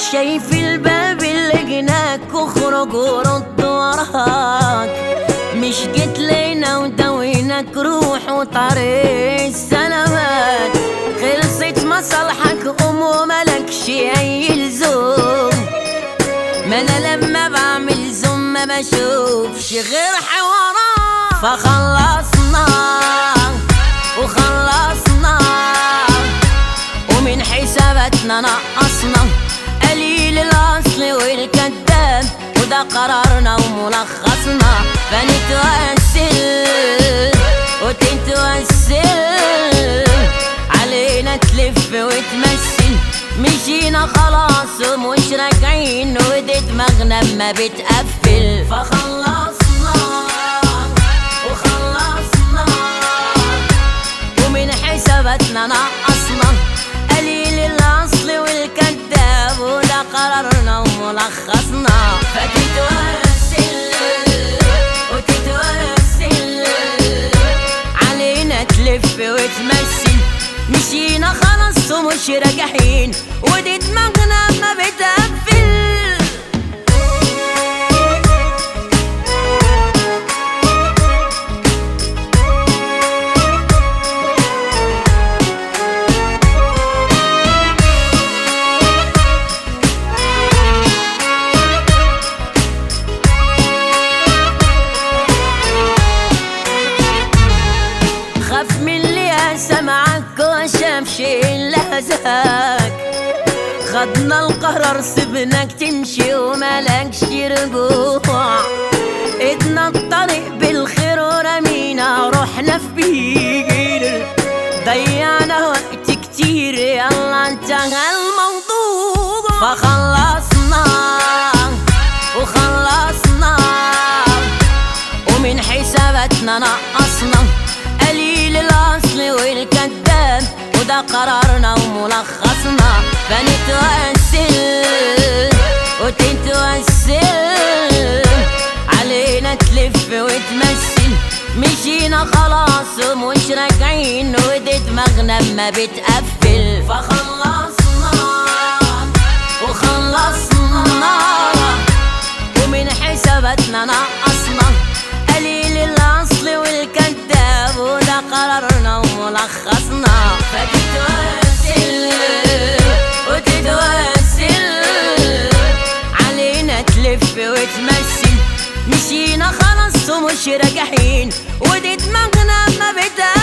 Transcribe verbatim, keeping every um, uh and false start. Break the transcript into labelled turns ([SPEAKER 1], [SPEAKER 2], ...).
[SPEAKER 1] شايف الباب اللي هناك، اخرج ورد وراك. مش جيت لينا ودوينك، روح وطريق السلامات. خلصت مصالحك قوم وملكش اي لزوم. ما انا لما بعمل زوم ما بشوفش غير حوارات. فخلصنا وخلصنا ومن حساباتنا نقصنا قليل الاصل والكذاب، وده قرارنا وملخصنا. فنتوسل وتتوسل علينا تلف وتمثل. مشينا خلاص ومش راجعين، ودي دماغنا ما بتقفل. فخلصنا وخلصنا ومن حساباتنا نقصنا قليل الاصل والكذاب، وده قرارنا وملخصنا. فتتوسل وتتوسل علينا تلف وتمثل. مشينا خلاص ومش راجعين، ودي دماغنا ما بتقفل. خاف من اللي سمعك وشاف شي لهزاك. خدنا القرار سبناك تمشي وملكش رجوع. ادنا الطريق بالخير ورمينا روحنا في بير. ضيعنا وقت كتير يلا انتهى الموضوع. فخلصنا وخلصنا ومن حساباتنا نقصنا قليل الاصل والكذاب، وده قرارنا وملخصنا. فنتوسل وتتوسل علينا تلف وتمثل. مشينا خلاص ومش راجعين، ودي دماغنا ما بتقفل. فخلصنا وخلصنا ومن حساباتنا نقصنا قليل الاصل والكذاب، وده قرارنا وملخصنا. فتتوسل وتتوسل علينا تلف وتمثل. مشينا خلاص ومش راجعين، ودي دماغنا ما بتقفل.